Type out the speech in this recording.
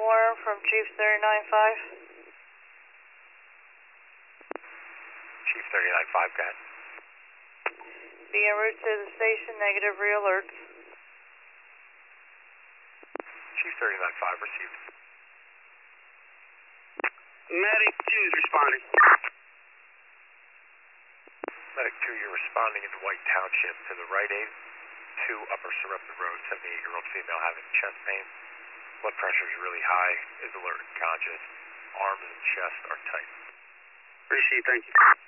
911 from Chief 39-5. Chief 39-5, got it. Be en route to the station, negative re-alerts. Chief 39-5, received. Medic 2 is responding. Medic 2, you're responding into White Township to the Rite Aid, 2 Upper Sarepta Road, 78-year-old female having chest pain. Blood pressure is really high, is alert and conscious. Arms and chest are tight. Received, thank you.